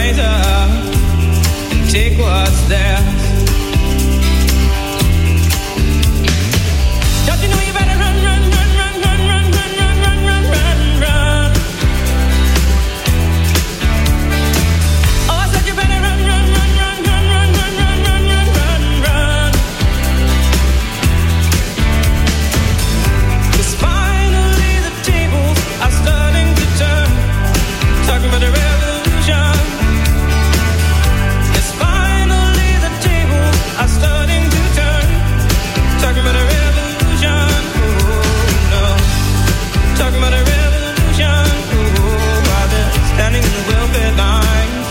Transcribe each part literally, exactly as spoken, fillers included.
rise up and take what's theirs. Don't you know you better run, run, run, run, run, run, run, run, run, run, run, run. Oh, I said you better run, run, run, run, run, run, run, run, run, run, run, run. 'Cause finally the tables are starting to turn. Talking about a revolution. Yes, finally the tables are starting to turn. Talking about a revolution. Oh no. Talking about a revolution. Oh, while they're standing in the welfare lines,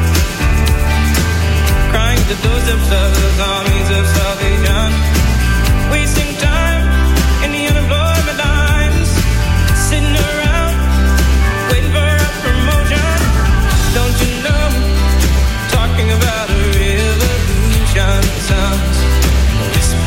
crying to those of those armies of salvation, wasting time in the unemployment lines, sitting around waiting for a promotion. Don't you know? Talking about a revolution sounds whisper.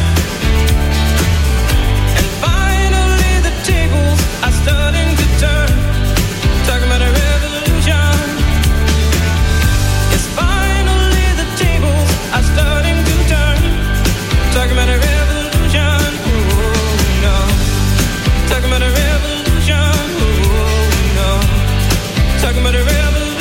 And finally the tables are starting to turn. Talking about a revolution. Yes, finally the tables are starting to turn. Talking about a revolution. Oh no. Talking about a revolution. Oh no. Talking about a revolution.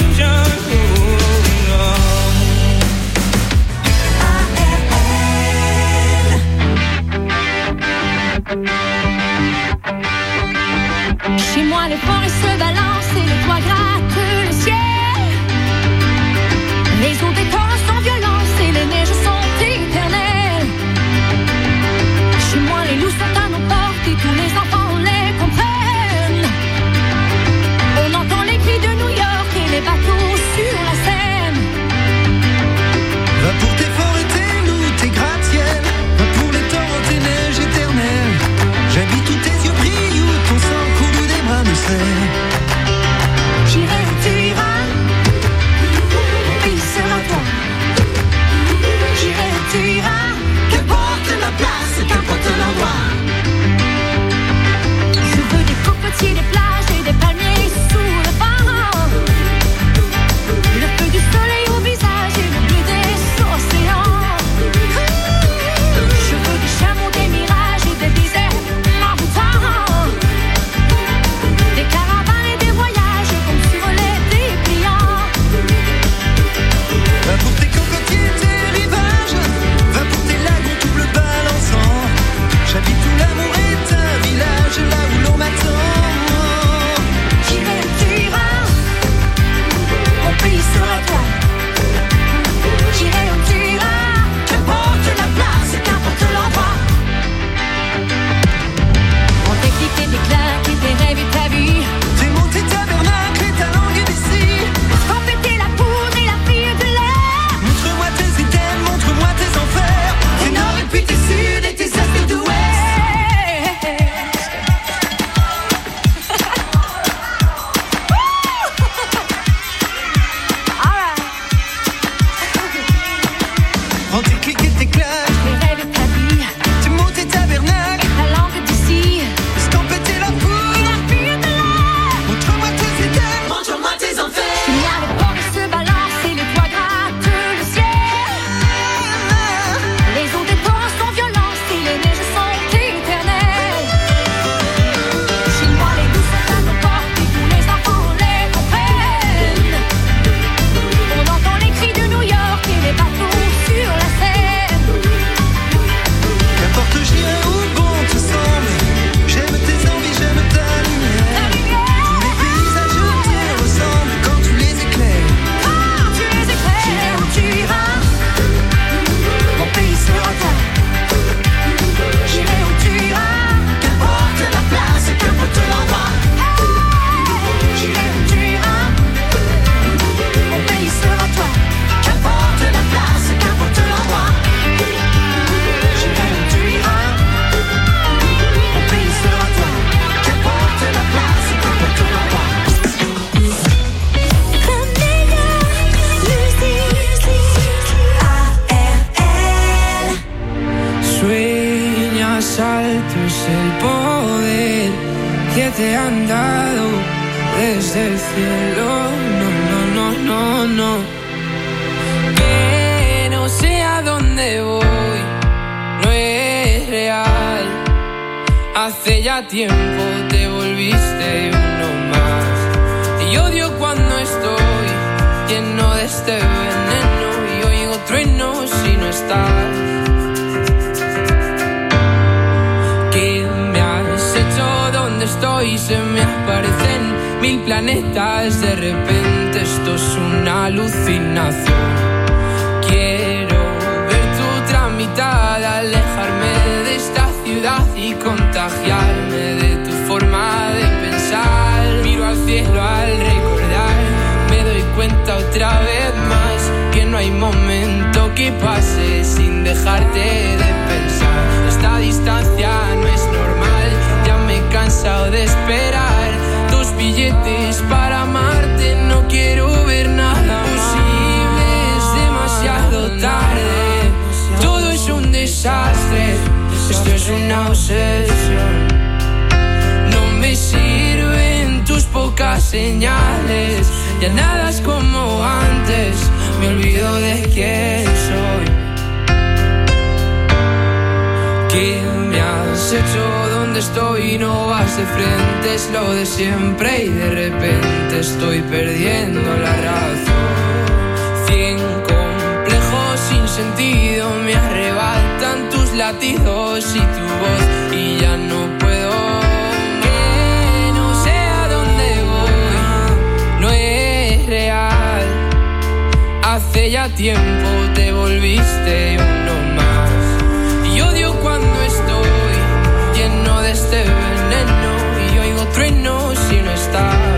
Chez moi, les forêts se balancent et les toits grattent le ciel. Les eaux des torrents sont violentes et les neiges sont éternelles. Chez moi, les loups sont à nos portes et tous les enfants les comprennent. On entend les cris de New York et les bateaux sur la Seine. Va pour tes forêts, tes loups, tes gratte-ciel. Va pour les torrents, tes neiges éternelles. J'habite où tes yeux brillent, où ton sang coule, où des bras me serrent. J'irai où tu iras, mon pays sera toi. J'irai où tu iras, qu'importe la place, qu'importe l'endroit. Je veux des cocotiers, des plages et des palmiers sous le vent. Le feu du soleil au visage et le bleu des océans. Je veux des chameaux, des mirages et des déserts envoûtants. Des caravanes et des voyages comme sur les dépliants. Va pour tes cocotiers, tes rivages. Va pour tes lagons double balançant. J'habite où l'amour est un village, là où l'on m'attend. J'irai où tu iras, mon pays sera toi. J'irai où tu iras, qu'importe la place, qu'importe l'endroit. On t'éclipse et tes claques et tes rêves et ta vie. Tes mots, tes tabernacles et ta langue est d'ici. Quand péter la poudre et la fille de l'air. Montre-moi tes items, montre-moi tes enfers. Tes nord et puis tes sud et tes est et d'ouest. Prends tes clics et tes claques. Tes rêves et ta vie, Tes mots, tes tabernacles. ta langue d'ici. Laisse-t'en péter la foule. La fille de l'air. Montre-moi tes items, montre-moi tes enfers. Il y a les forêts se balancent et les toits grattent le ciel. Les eaux des torrents sont violentes et les neiges sont éternelles. Chez moi, les loups sont à nos portes et tous les enfants les comprennent. On entend les cris de New York et les bateaux sur la Seine. Qu'importe j'irai où bon te semble. J'aime tes envies, j'aime ta lumière. Tous les paysages te ressemblent quand tu les éclaires. Quand tu les éclaires, j'irai où tu iras, mon pays sera toi. J'irai où tu iras, qu'importe la place, qu'importe l'endroit. J'irai où tu iras, mon pays sera toi. Qu'importe la place, qu'importe l'endroit. J'irai où tu iras, mon pays sera toi. Qu'importe la place, qu'importe l'endroit. La meilleure musique A R L. Sueñas altos el poder que te han dado desde el cielo. No, no, no, no, no. Hace ya tiempo te volviste uno más. Y odio cuando estoy lleno de este veneno y oigo truenos si no estás. ¿Qué me has hecho? ¿Dónde estoy? Se me aparecen mil planetas. De repente esto es una alucinación. Quiero ver tu tramitada, alejarme de esta ciudad y contagiarme de tu forma de pensar. Miro al cielo al recordar, me doy cuenta otra vez más que no hay momento que pase sin dejarte de pensar. Esta distancia no es normal, ya me he cansado de esperar tus billetes para amarte. No quiero ver nada posible, es demasiado tarde. Todo es un desastre, esto es una obsesión. No me sirven tus pocas señales, ya nada es como antes, me olvido de quién soy. ¿Qué me has hecho? ¿Dónde estoy? No vas de frente, es lo de siempre y de repente estoy perdiendo la razón. Cien complejos sin sentido me arrebatan tus latidos y tu voz y ya no puedo. Que no sé a dónde voy, no es real. Hace ya tiempo te volviste uno más. Y odio cuando estoy lleno de este veneno y oigo truenos si no estás.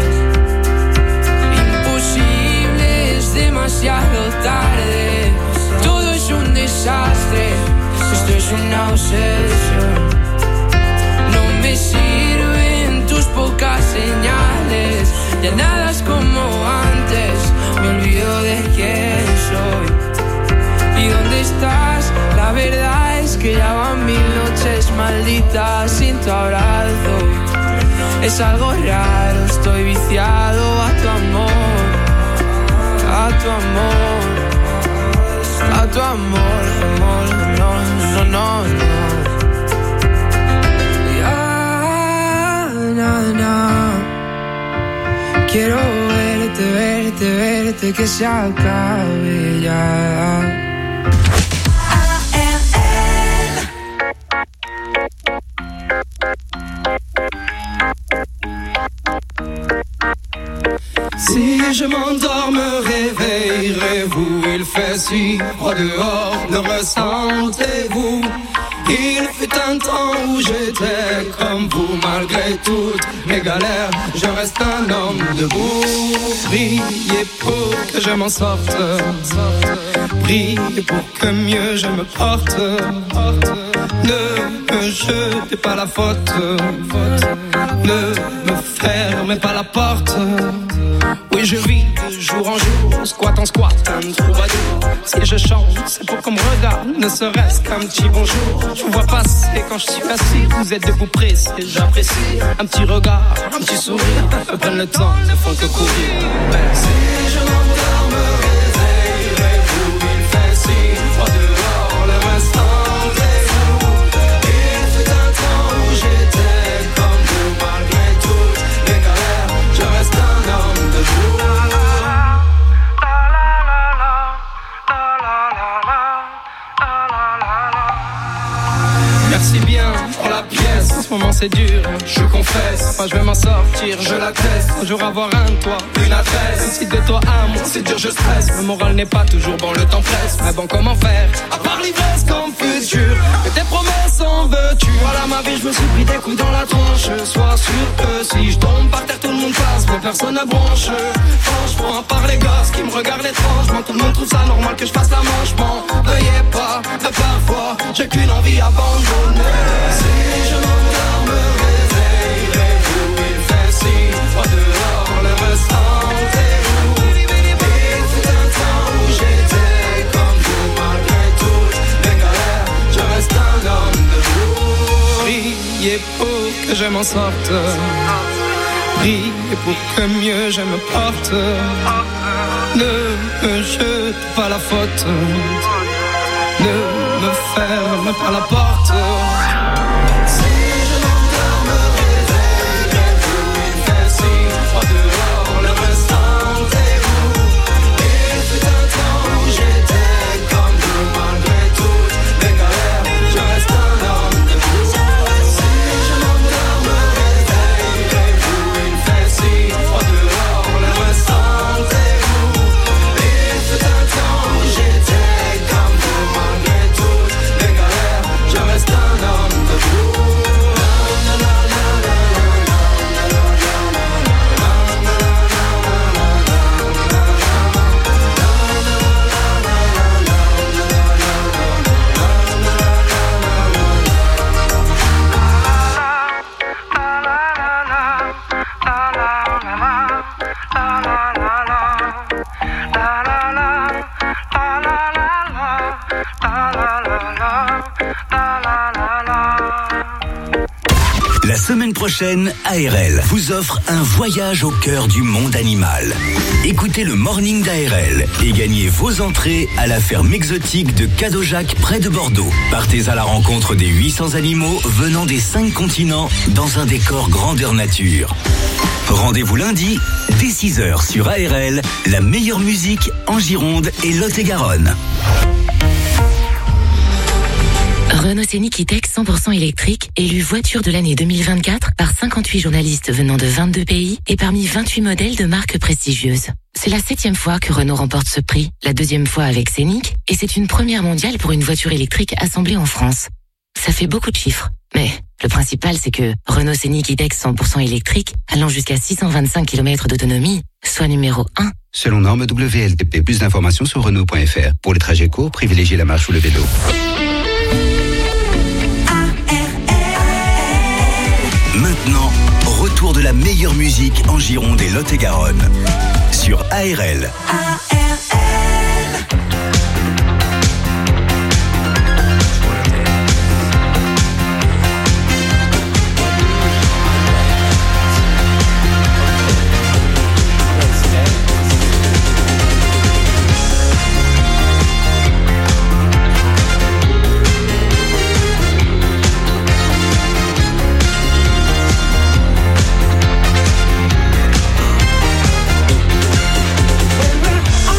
Imposible, es demasiado tarde. Todo es un desastre, esto es una obsesión. No me sirven tus pocas señales, ya nada es como antes, me olvido de quién soy. ¿Y dónde estás? La verdad es que ya van mil noches malditas sin tu abrazo. Es algo raro, estoy viciado a tu amor, a tu amor, a tu amor, amor, no, no, no, no. Ya, no, no. Quiero verte, verte, verte, que se acabe ya. Si je m'endors, me réveillerez-vous? Il fait si froid dehors, le ressentez-vous? Il fut un temps où j'étais comme vous, malgré toutes mes galères, je reste un homme debout. Priez pour que je m'en sorte, priez pour que mieux je me porte. Ne me jetez pas la faute, ne me fermez pas la porte. Oui, je vis de jour en jour, squat en squat, un troubadour. Si je chante, c'est pour qu'on me regarde, ne serait-ce qu'un petit bonjour. Je vous vois passer quand je suis assis, vous êtes debout pressé, j'apprécie. Un petit regard, un petit sourire, me prennent le temps, ne font que courir. Si je m'endors, me réveillerez-vous? Il fait si froid dehors, le restantez-vous? Il fut un temps où j'étais comme vous, malgré toutes mes galères, je reste un homme debout. Merci bien pour la pièce, en ce moment c'est dur, je confesse. Moi je vais m'en sortir, je l'atteste. Un jour avoir un toit, une adresse. Si de toi à moi c'est dur, je stresse. Le moral n'est pas toujours bon, le temps presse. Mais bon, comment faire, à part l'ivresse comme futur? Que tes promesses en veux-tu? Voilà ma vie, je me suis pris des coups dans la tronche. Sois sûr que si je tombe par terre, tout le monde passe, mais personne ne bronche. Franchement, à part les gosses qui me regardent étrangement, tout le monde trouve ça normal que je fasse la manche. M'en veuillez pas, de parfois j'ai qu'une envie abandonnée. Si je m'endors, me réveillerez-vous? Il fait si froid dehors, le restantez-vous? Il fut un temps où j'étais comme vous, malgré toutes mes galères, je reste un homme debout. Priez pour que je m'en sorte, priez pour que mieux je me porte. Ne me jete pas la faute, ne me ferme pas la porte. Si je m'endors, prochaine, A R L vous offre un voyage au cœur du monde animal. Écoutez le Morning d'A R L et gagnez vos entrées à la ferme exotique de Cadojac près de Bordeaux. Partez à la rencontre des huit cents animaux venant des cinq continents dans un décor grandeur nature. Rendez-vous lundi, dès six heures sur A R L, la meilleure musique en Gironde et Lot-et-Garonne. Renault Scénic E-Tech cent pour cent électrique, élu voiture de l'année deux mille vingt-quatre par cinquante-huit journalistes venant de vingt-deux pays et parmi vingt-huit modèles de marques prestigieuses. C'est la septième fois que Renault remporte ce prix, la deuxième fois avec Scénic, et c'est une première mondiale pour une voiture électrique assemblée en France. Ça fait beaucoup de chiffres, mais le principal c'est que Renault Scénic E-Tech cent pour cent électrique, allant jusqu'à six cent vingt-cinq kilomètres d'autonomie, soit numéro un. Selon norme W L T P, plus d'informations sur Renault point F R. Pour les trajets courts, privilégiez la marche ou le vélo. Maintenant, retour de la meilleure musique en Gironde et Lot-et-Garonne sur A R L. A R L. When we're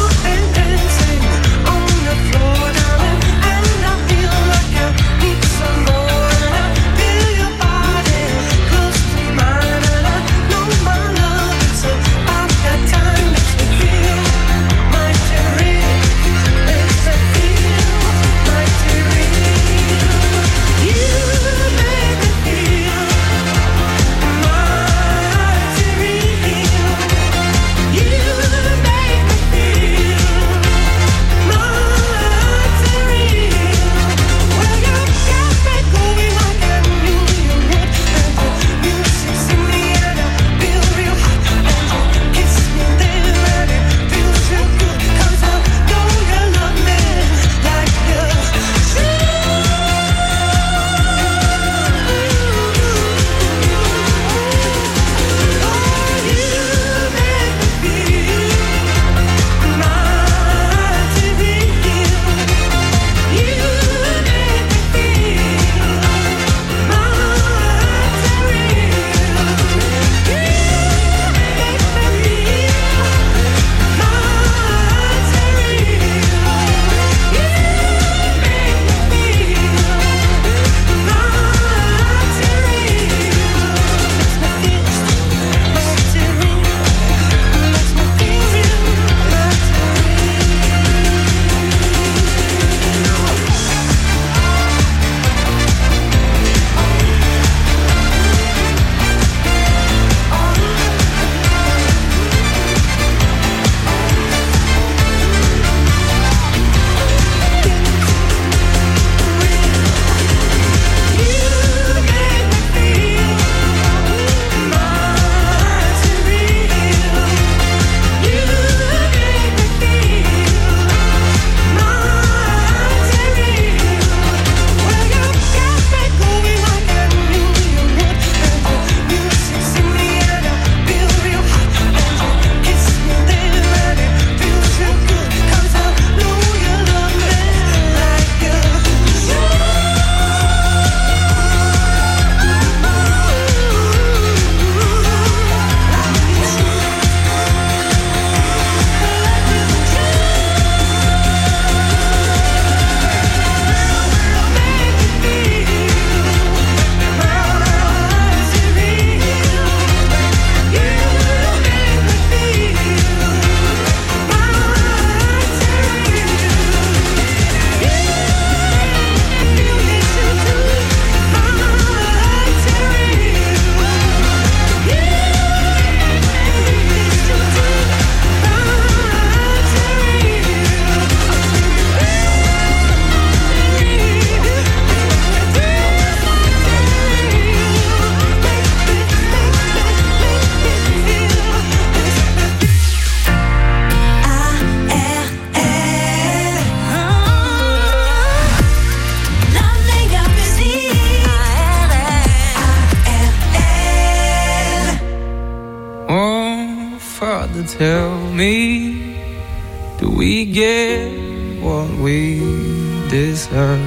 me, do we get what we deserve?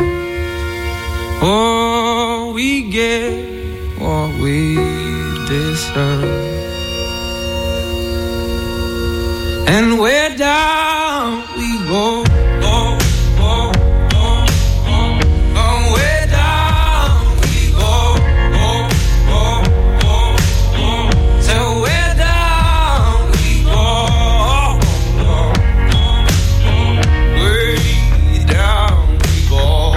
Oh, we get what we deserve. And where down we go, oh, oh, oh, oh, oh, where down we go, oh, oh, oh, oh, so where down we go, oh, oh, oh, oh, way down we go.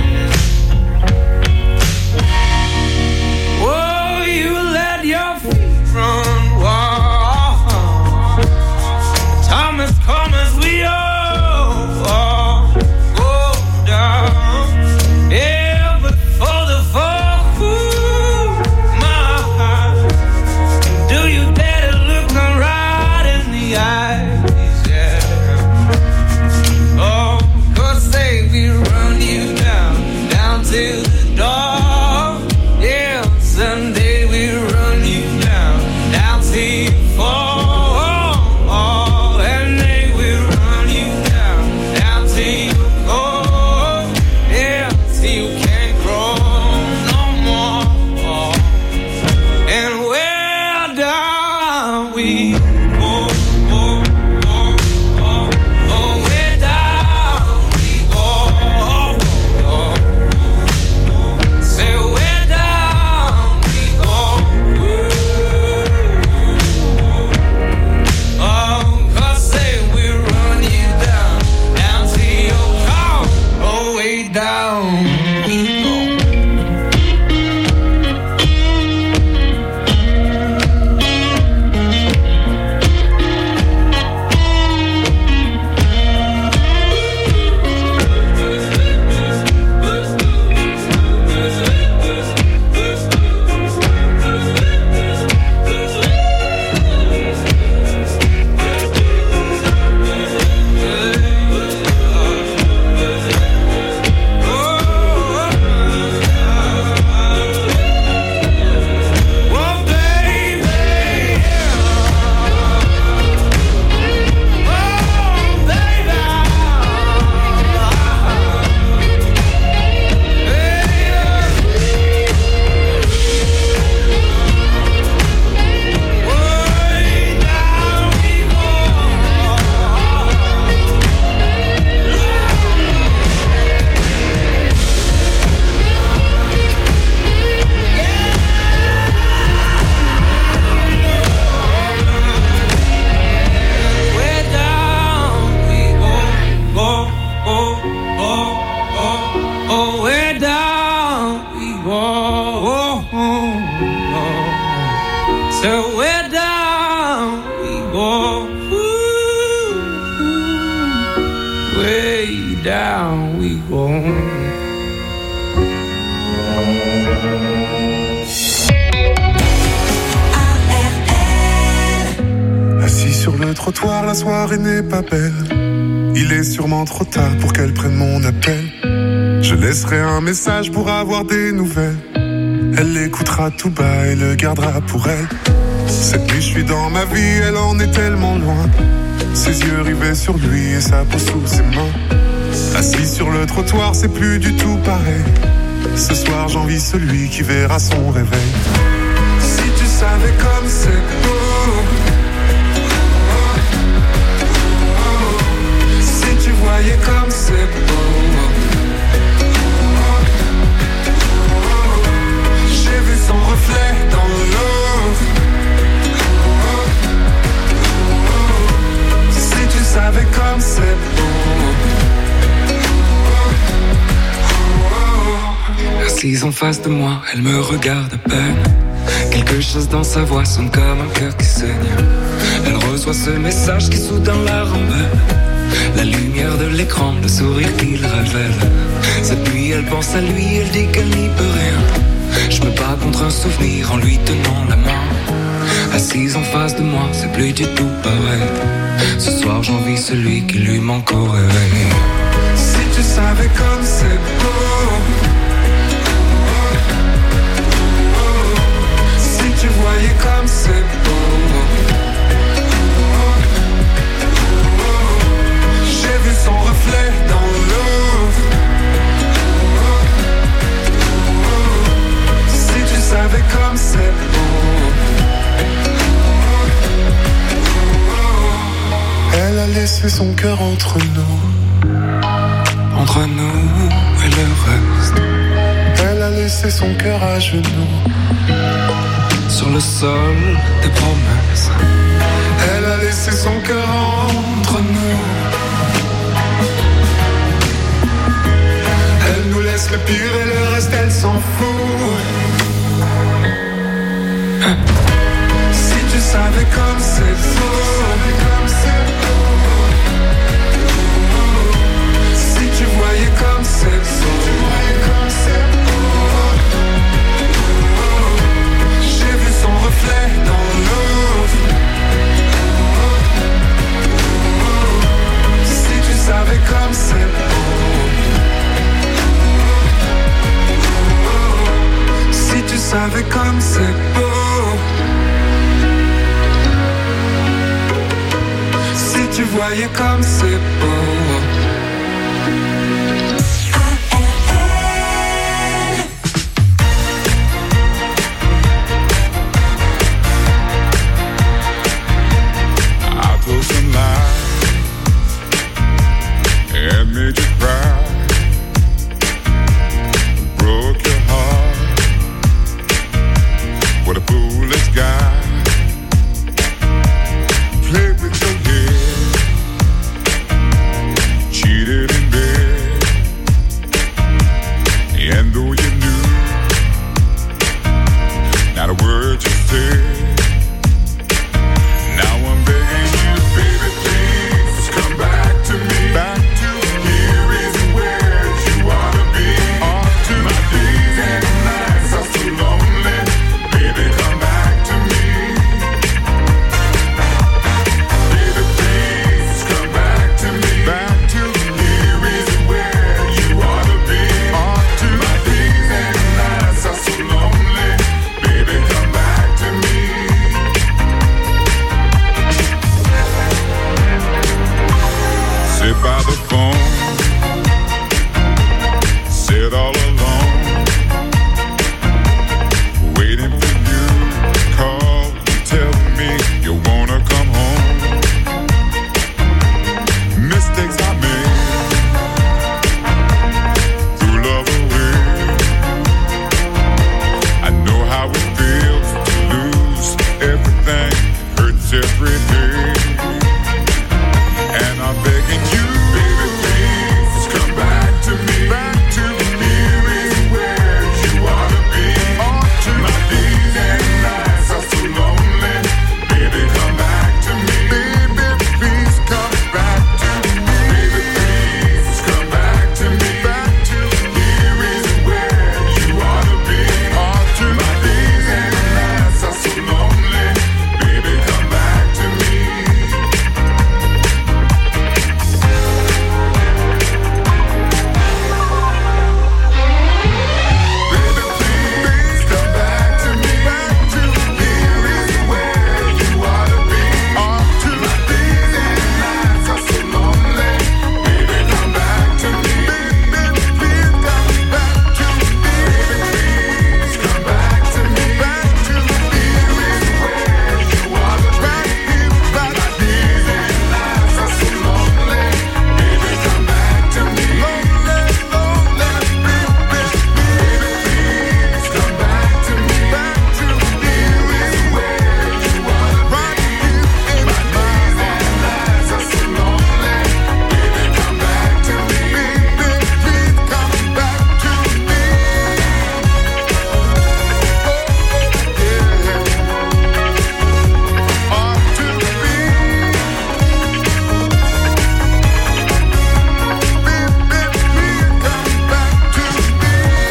Oh, you let your feet run wild. Time has come as we all, all go down. Yeah, but for the fall, ooh, my, do you dare to look them right in the eyes? Yeah. Oh, 'cause they will run you down, down to the door. Yeah, someday we'll run you down, down till you fall. Assis sur le trottoir, la soirée n'est pas belle. Il est sûrement trop tard pour qu'elle prenne mon appel. Je laisserai un message pour avoir des nouvelles. Elle l'écoutera tout bas et le gardera pour elle. Cette nuit je suis dans ma vie, elle en est tellement loin. Ses yeux rivés sur lui et sa peau sous ses mains. Assis sur le trottoir, c'est plus du tout pareil. Ce soir j'envie celui qui verra son réveil. Si tu savais comme c'est beau, si tu voyais comme c'est beau, j'ai vu son reflet dans l'eau. Si tu savais comme c'est beau. Assise en face de moi, elle me regarde à peine. Quelque chose dans sa voix sonne comme un cœur qui saigne. Elle reçoit ce message qui soudain la rembelle. La lumière de l'écran, le sourire qu'il révèle. Cette nuit elle pense à lui, elle dit qu'elle n'y peut rien. Je me bats contre un souvenir en lui tenant la main. Assise en face de moi, c'est plus du tout pareil. Ce soir j'envie celui qui lui manque au réveil. Si tu savais comme c'est beau, si tu voyais comme c'est beau, laissé son cœur entre nous. Entre nous et le reste. Elle a laissé son cœur à genoux. Sur le sol des promesses. Elle a laissé son cœur entre nous. Elle nous laisse le pire et le reste elle s'en fout. Si tu savais comme c'est beau, si tu voyais comme c'est beau, j'ai vu son reflet dans l'eau. Si tu savais comme c'est beau, si tu savais comme c'est beau. Si tu voyais comme c'est beau. I told some lies and made you cry. Broke your heart. What a foolish guy. Played with your head. Cheated in bed. And though you knew not a word you said, now I'm begging you, baby, please come back to me. Back to here is where you ought to be. Ought to my days and nights are so lonely. Baby, come back to me. Baby, please come back to me. Back to here is where you ought to be. Ought to my days and nights are so lonely. Baby, come back to me. Sit by the phone, sit all alone, waiting for you. Call, tell me you wanna come home. Mistakes I made, threw love away. I know how it feels to lose everything, hurts every day. And I'm begging you, baby, please come back to me. Back to here is where you ought to be. Ought to my days and nights are so lonely. Baby, come back to me. Baby, please come back to me. Baby, please come back to me. Back to here is where you ought to be. Ought to my days and nights are so lonely. Baby, come back to me. Baby, please come back to me. Back to here is where you ought to be. Ought to my days and nights are so lonely. Baby, come back to me. Baby, please come back to me. Baby, please come back to me. Back to here is where you ought to be. My days and nights are so lonely. Baby, come back to me. Lonely, lonely, baby, baby, please come back to me. Back to here is where you ought to be. My days and nights are so lonely. Baby, come back to me. Baby, please come back to me. Ought to be. Baby, please come back to me.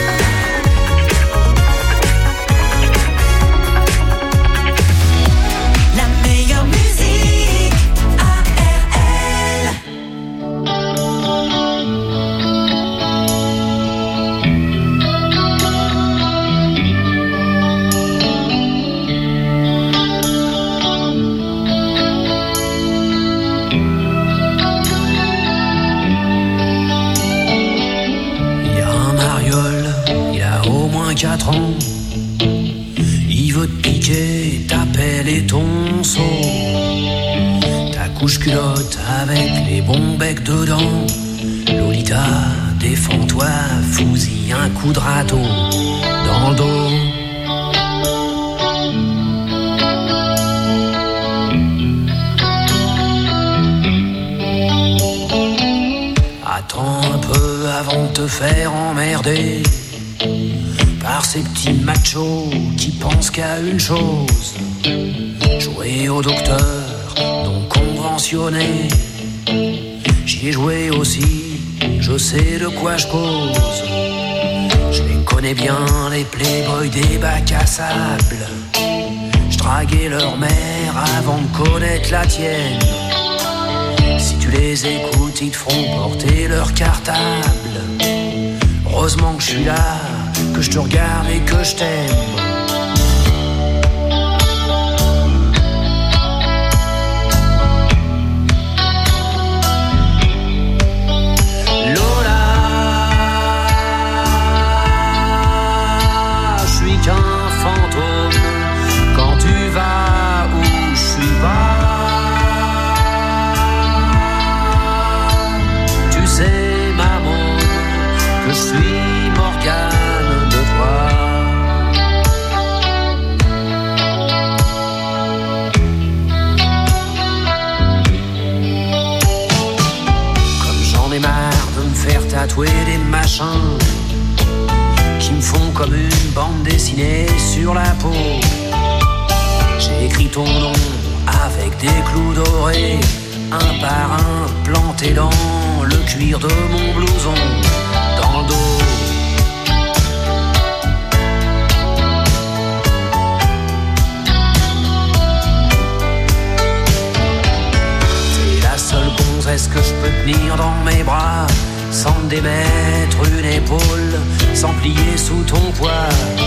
La meilleure musique, A R L. Il y a un mariole, il a au moins quatre ans. Il veut te piquer ta pelle et ton seau. Ta couche que culotte avec les bons becs dedans. Lolita, défends-toi, fous-y un coup de râteau dans le dos. Attends un peu avant de te faire emmerder par ces petits machos qui pensent qu'à une chose: jouer au docteur non conventionné. J'y ai joué aussi, je sais de quoi je cause. Je les connais bien, les playboys des bacs à sable. Je draguais leur mère avant de connaître la tienne. Si tu les écoutes, ils te feront porter leur cartable. Heureusement que je suis là, que je te regarde et que je t'aime. Lola, je suis qu'un fantôme quand tu vas où je suis pas. Tu sais, maman, que je suis Morgane de toi. Comme j'en ai marre de me faire tatouer des machins qui me font comme une bande dessinée sur la peau. J'ai écrit ton nom avec des clous dorés, un par un planté dans le cuir de mon blouson, dans le dos. T'es la seule gonzesse que je peux tenir dans mes bras, sans me démettre une épaule, sans plier sous ton poids.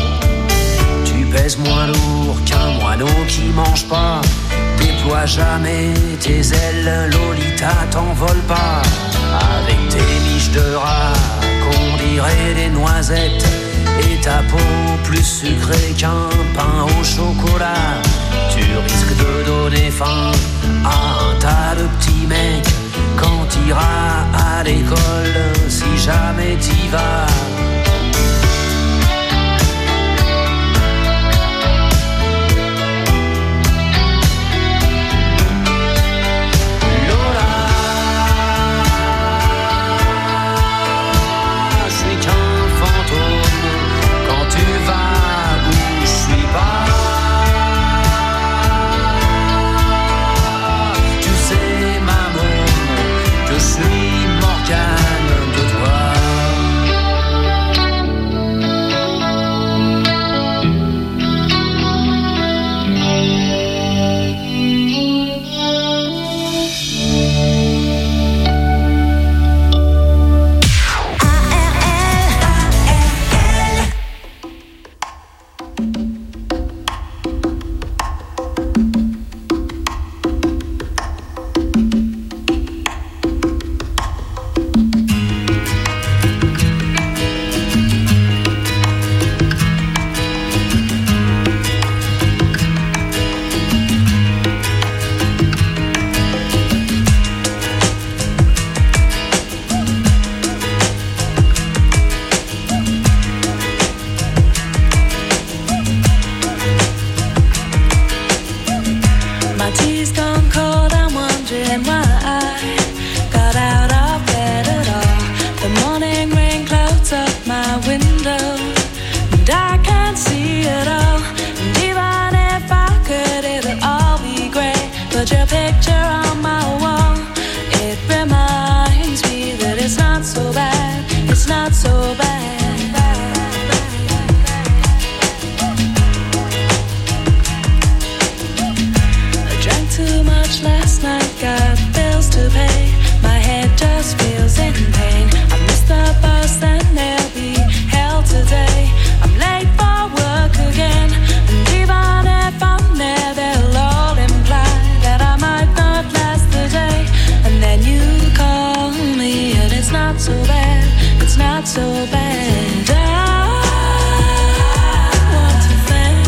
Tu pèses moins lourd qu'un moineau qui mange pas. Déploie jamais tes ailes, Lolita, t'envole pas. Avec tes miches de rat qu'on dirait des noisettes, et ta peau plus sucrée qu'un pain au chocolat. Tu risques de donner faim à un tas de petits mecs quand t'iras à l'école, si jamais t'y vas.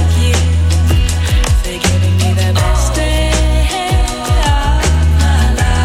My life.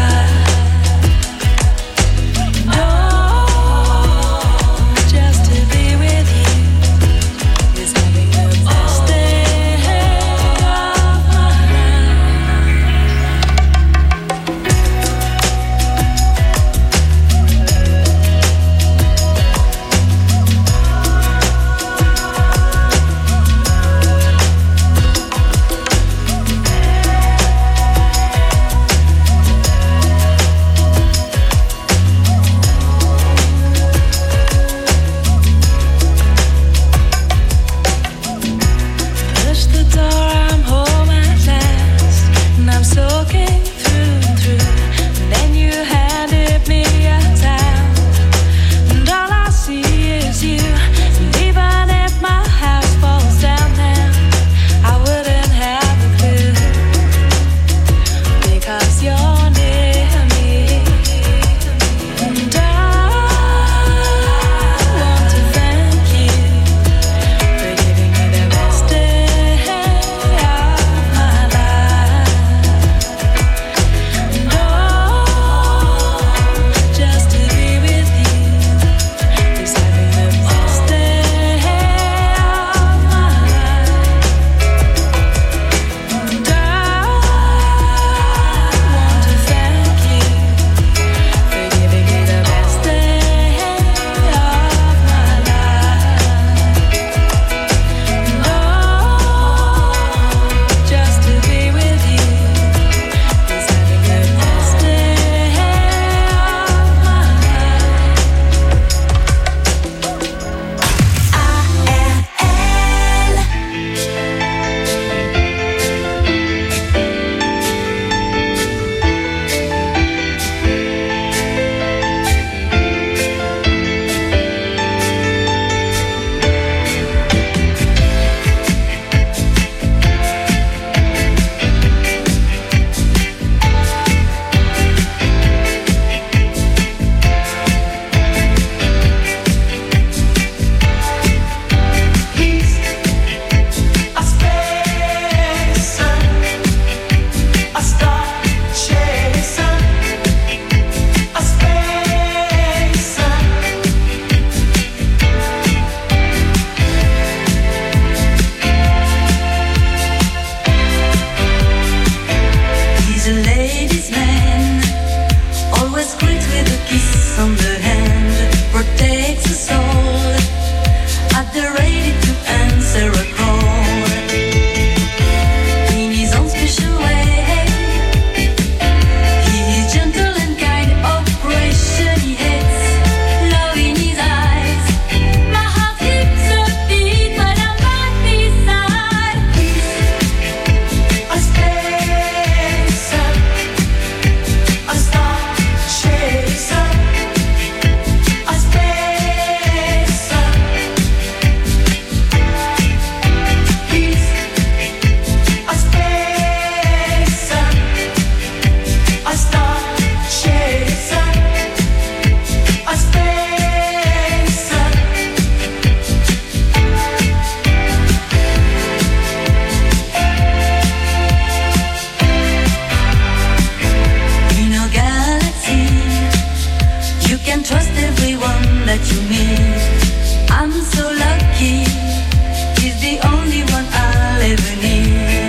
can trust everyone that you meet. I'm so lucky, he's the only one I'll ever need.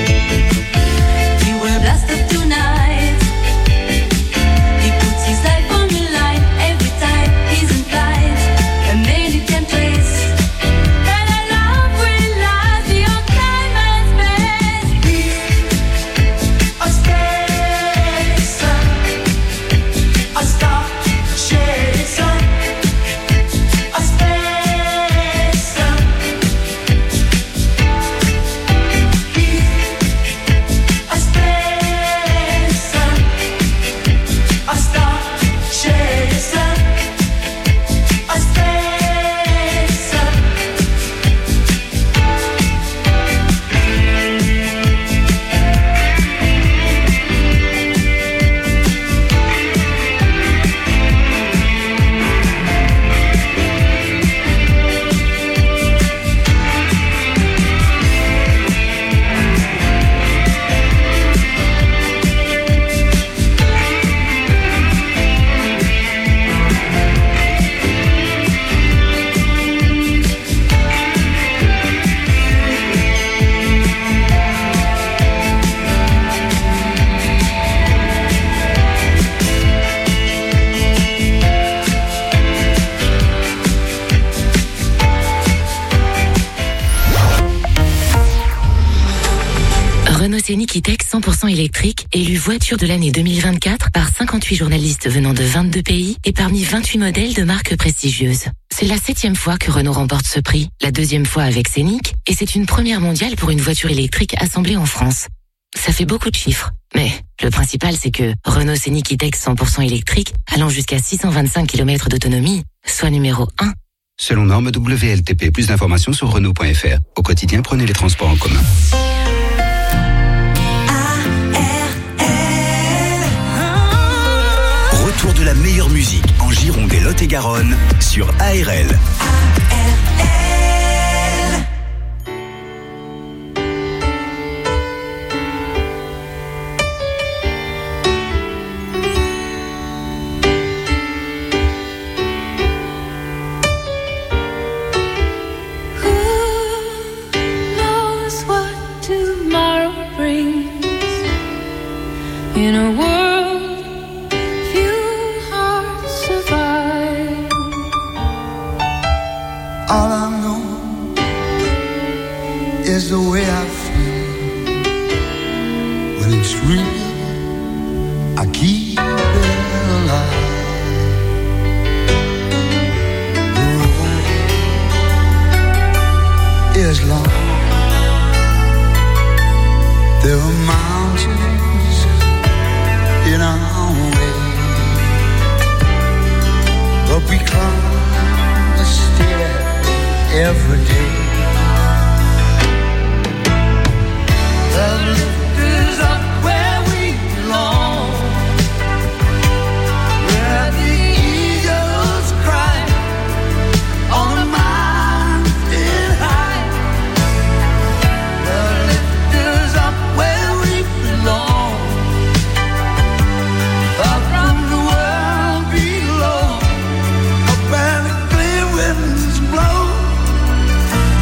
He will blast up tonight, he puts his life on the line every time he's in flight. And then you can trace that our love will last beyond time and space. He's a spacer, a star chaser, a spacer. He's a spacer, a star chaser, a spacer. Renault Scénic E-Tech cent pour cent électrique, élu voiture de l'année deux mille vingt-quatre par cinquante-huit journalistes venant de vingt-deux pays et parmi vingt-huit modèles de marques prestigieuses. C'est la septième fois que Renault remporte ce prix, la deuxième fois avec Scénic, et c'est une première mondiale pour une voiture électrique assemblée en France. Ça fait beaucoup de chiffres, mais le principal c'est que Renault Scénic E-Tech cent pour cent électrique, allant jusqu'à six cent vingt-cinq kilomètres d'autonomie, soit numéro un. Selon norme W L T P, plus d'informations sur Renault point F R. Au quotidien, prenez les transports en commun. Retour de la meilleure musique en Gironde et Lot-et-Garonne sur A R L. Knows what tomorrow brings in a world few hearts survive. All I know is the way I feel. When it's real, I keep it alive. The road is long. There are mountains in our way, but we climb the stair every day. The lift is up where we belong, where the eagles cry on the mountain high. The lift is up where we belong, up from the world below, up where the clear winds blow.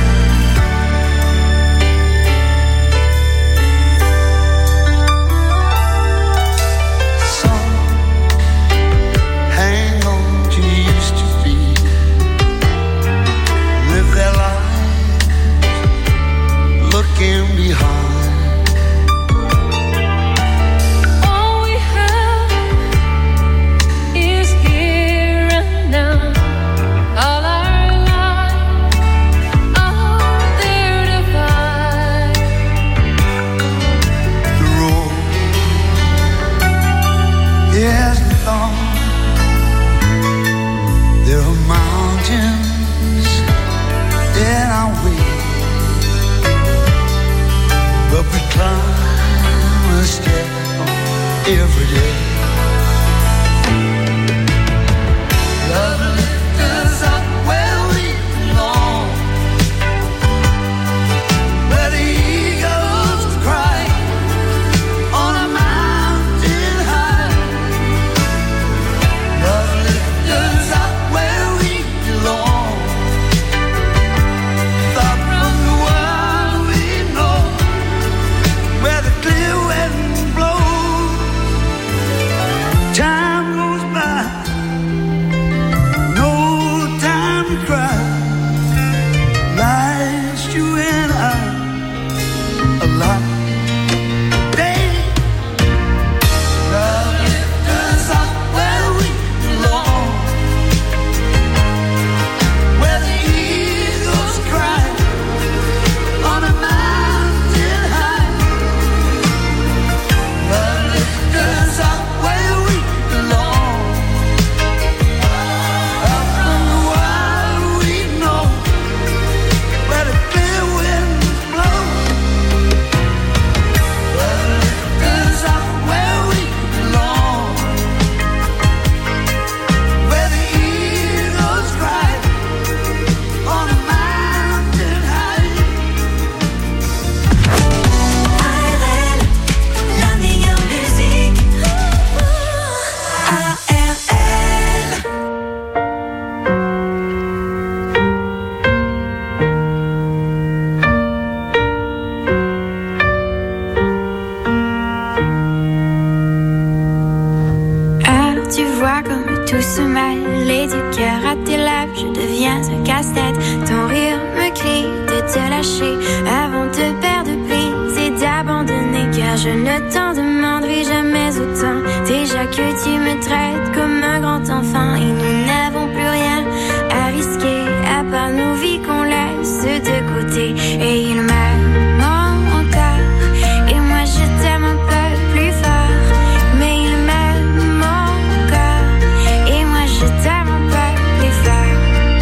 ce mal et du cœur à tes lèvres, je deviens un casse-tête. Ton rire me crie de te lâcher avant de perdre prise et d'abandonner, car je ne t'en demanderai jamais autant. Déjà que tu me traites comme un grand enfant et nous n'avons plus rien à risquer à part nos vies qu'on laisse de côté. Et il m'aime encore et moi je t'aime un peu plus fort, mais il m'aime encore et moi je t'aime un peu plus fort.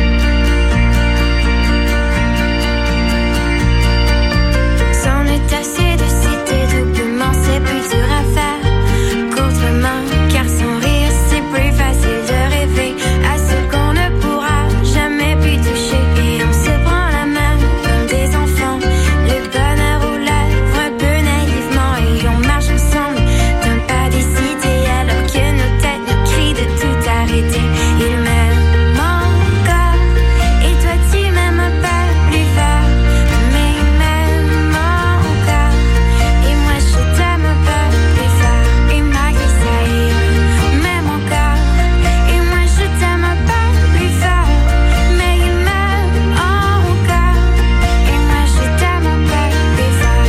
C'en est assez de citer doublement, c'est plus dur à faire qu'autrement, car sans rire c'est plus facile de rêver à ce qu'on ne pourra jamais plus toucher. Et on se prend la main comme des enfants, le bonheur aux lèvres un peu naïvement, et on marche ensemble d'un pas décidé alors que nos têtes nous crient de tout arrêter. Il m'aime encore et toi tu m'aimes un peu plus fort, mais il m'aime encore et moi je t'aime un peu plus fort. Et malgré ça il m'aime encore et moi je t'aime un peu plus fort, mais il m'aime encore et moi je t'aime un peu plus fort.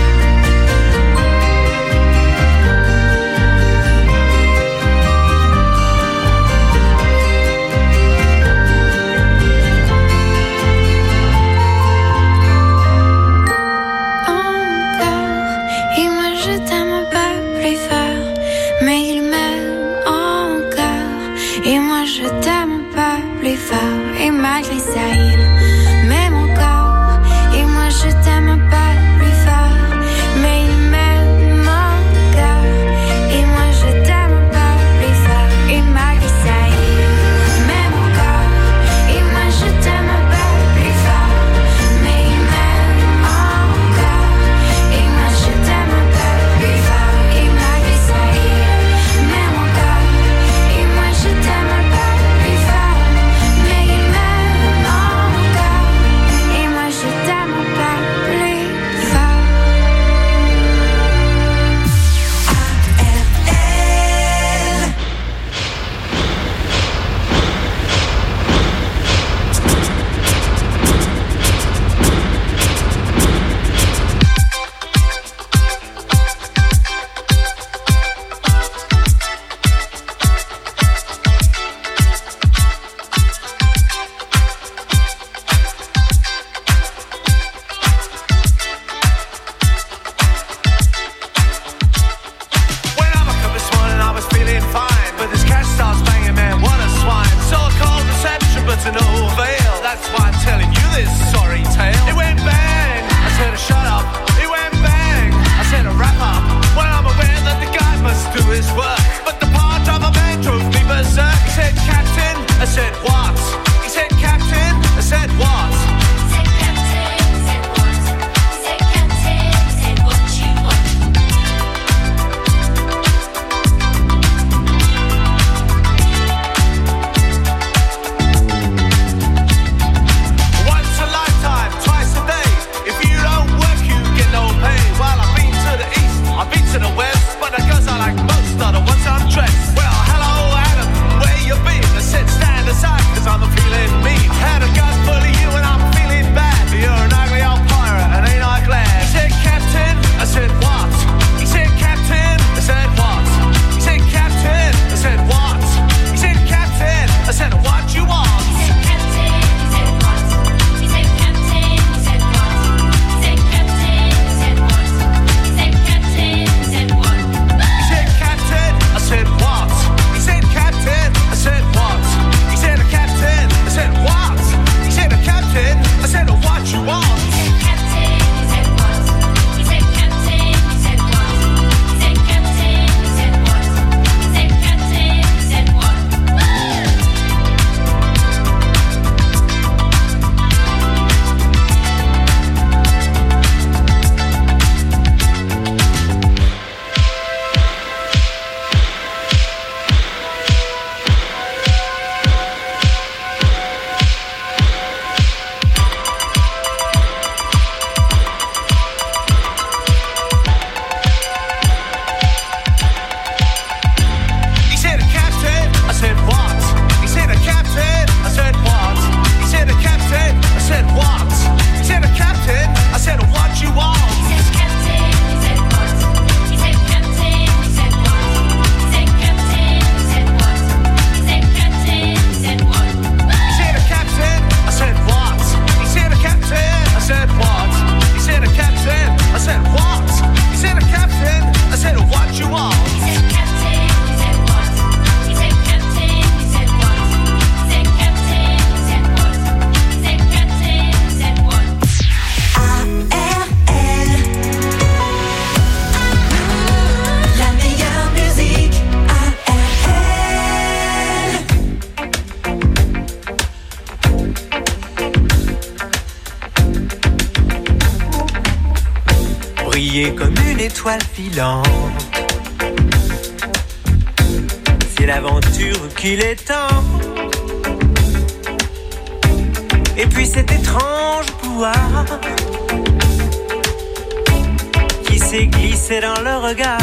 Encore et moi je t'aime un peu plus fort, mais il m'aime encore et moi je t'aime un peu plus fort. Et malgré ça il m'aime encore et moi je t'aime un peu plus fort, mais il m'aime encore et moi je t'aime un peu plus fort. Et malgré ça il m'aime encore et moi je t'aime un peu plus fort, mais il m'aime encore et moi je t'aime un peu plus fort. Et malgré ça il m'aime encore et moi je t'aime un peu plus fort, mais il m'aime encore briller comme une étoile filante. C'est l'aventure qu'il est temps. Et puis cet étrange pouvoir qui s'est glissé dans le regard.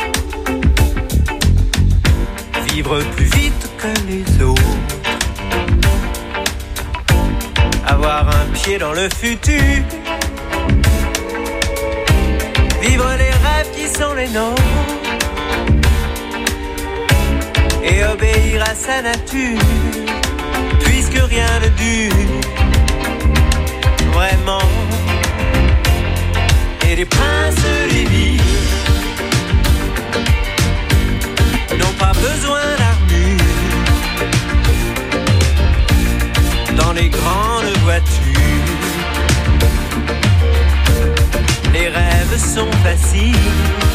Vivre plus vite que les autres. Avoir un pied dans le futur. Vivre les rêves qui sont les nôtres. Et obéir à sa nature. Puisque rien ne dure vraiment. Et les princes des villes n'ont pas besoin d'armure. Dans les grandes voitures, les rêves sont faciles.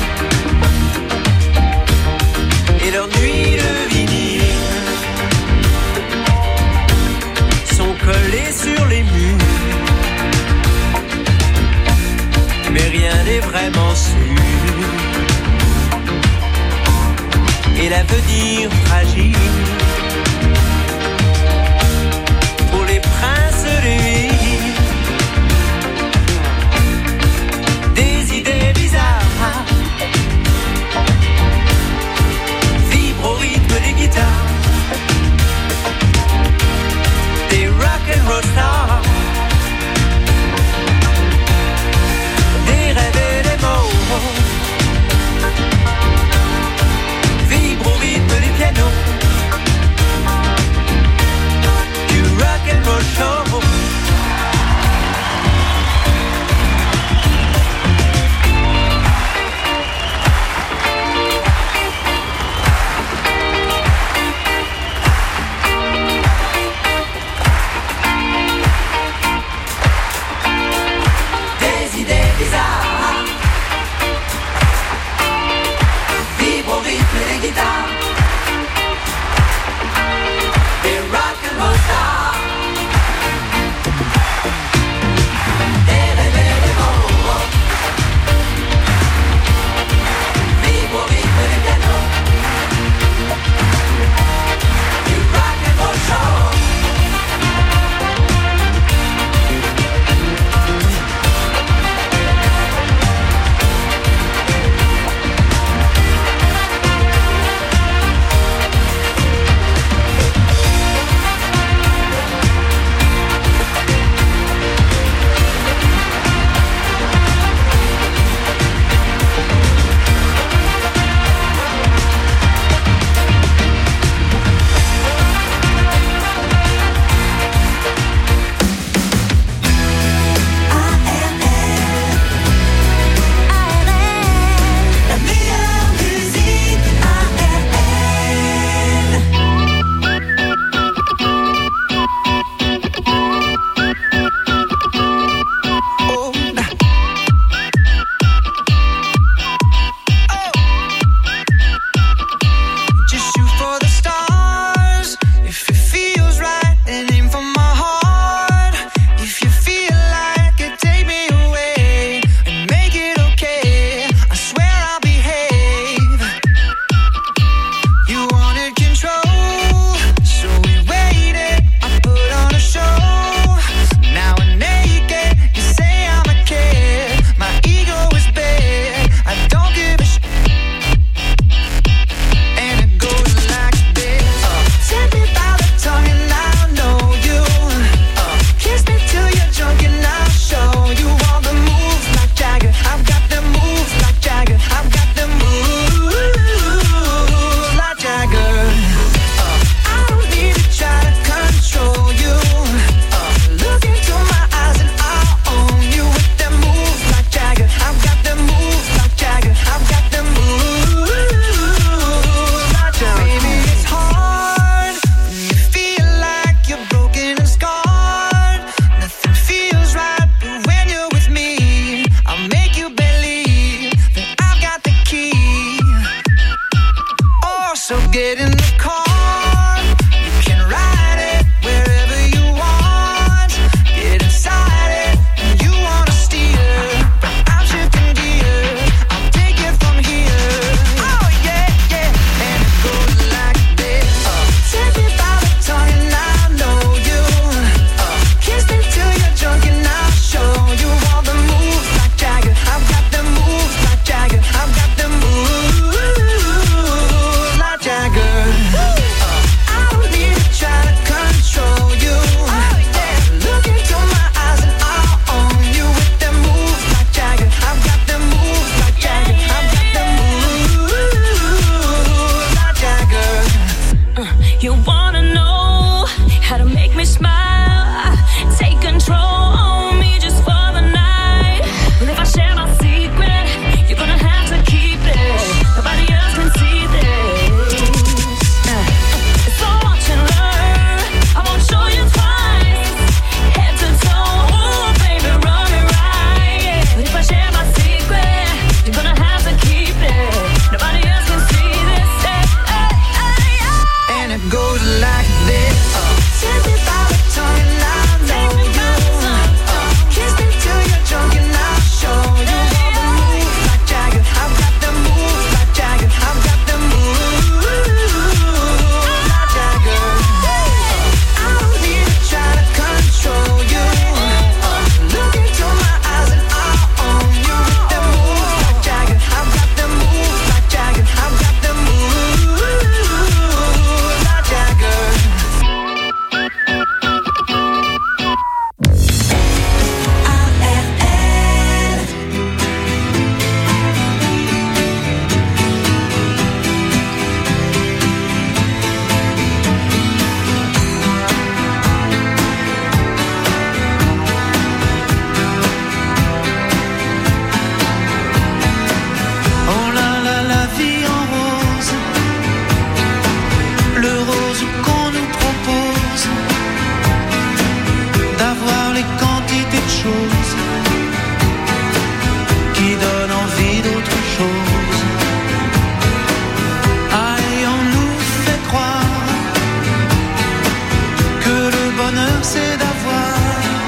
Et leurs nuits de vinyle sont collées sur les murs. Mais rien n'est vraiment sûr. Et l'avenir fragile pour les princes des villes. Des idées bizarres vibrent au rythme des guitares. Des rock'n'roll stars. Des rêves et des mots vibrent au rythme des pianos. smile. Take control on me just for the night. But if I share my secret, you're gonna have to keep it. Nobody else can see this. So watch and learn. I won't show you twice. Head to toe, ooh, baby, run it right. But if I share my secret, you're gonna have to keep it. Nobody else can see this. Hey, hey, hey, hey. And it goes like this. Take me by the tongue and I know you. Kiss me till you're drunk and I'll show you all the moves like Jagger. I've got the moves like Jagger. I've got the moves like Jagger. I don't need to try to control you. Look into my eyes and I'll own you with the moves like Jagger. I've got the moves like Jagger. I've got the moves like Jagger. Oh là là, la vie en rose, le rose qu'on nous propose, d'avoir les quantités de choses qui donnent envie d'autre chose. Ah, et on nous fait croire que le bonheur c'est d'avoir,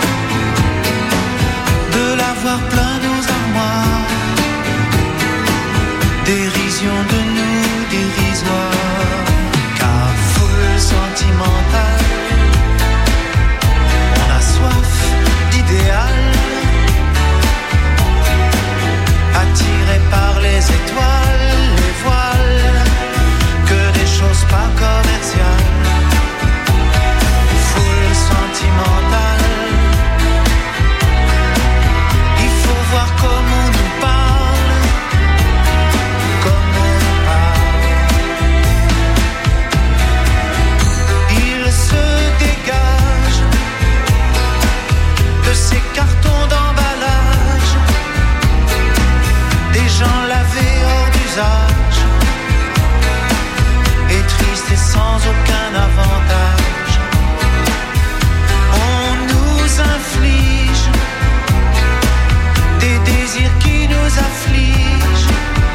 de l'avoir plein nos armoires. Dérision de nous, dérisoire, car foule sentimentale, on a soif d'idéal, attiré par les étoiles, les voiles, que des choses pas commerciales. Foule sentimentale, il faut voir comment on nous parle, comment on nous parle. Il se dégage de ces cartons d'emballage, des gens lavés hors d'usage, et tristes et sans aucun avantage. On nous inflige des désirs qui nous affligent.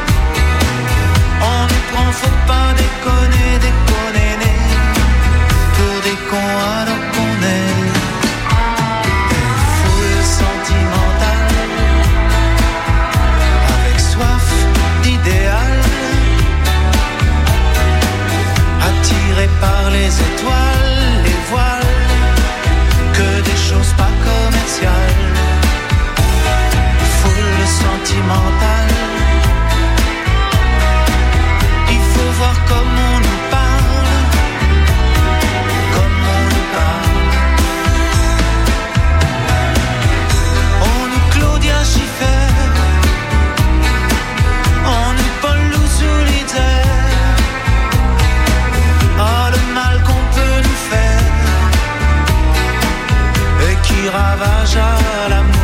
On nous prend, faut pas déconner, déconner, né, pour des cons alors qu'on est des foules sentimentales, avec soif d'idéal, attirés par les étoiles, les voiles, que des choses pas commerciales. Foule sentimentale, il faut voir comment on nous parle, comment on nous parle. On nous Claudia Schiffer, on nous Paul Lousou-Lider. Oh, le mal qu'on peut nous faire et qui ravage à l'amour.